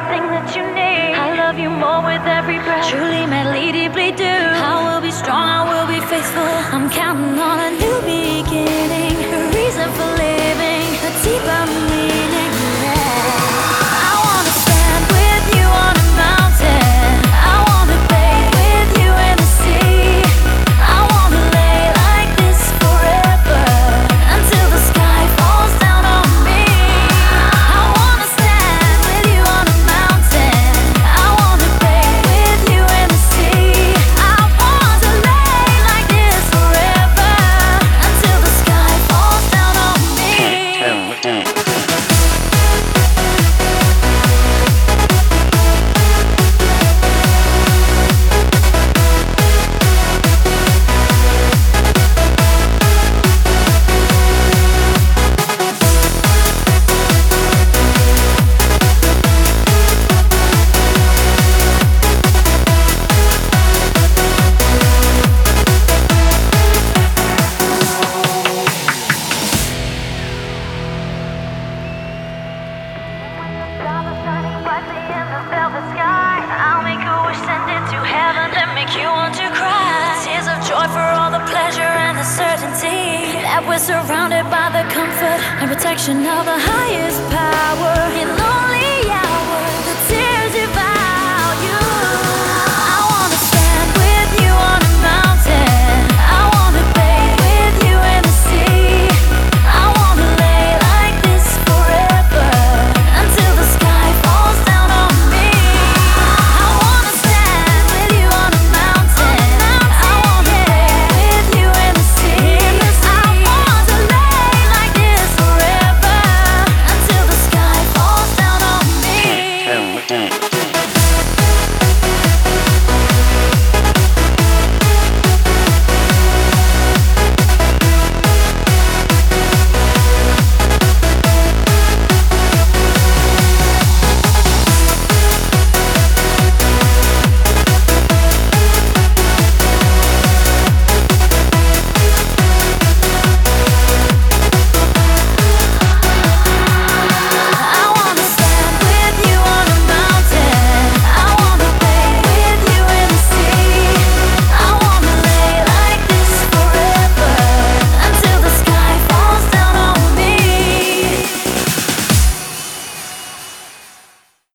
everything that you need. I love you more with every breath. Truly, madly, deeply do. I will be strong, I will be faithful. I'm counting on a new beginning, a reason for living, a deeper meaning. Yeah. I wanna stand with you on a mountain. I wanna bathe with you in the sea. I wanna lay like this forever until the sky falls down on me. I wanna stand with you on a mountain. I wanna bathe with you in the sea. I want to lay like this forever until the sky falls down on me. I'll make a wish, send it to heaven, and make you want to cry. Tears of joy for all the pleasure and the certainty that we're surrounded by the comfort and protection of the highest power. In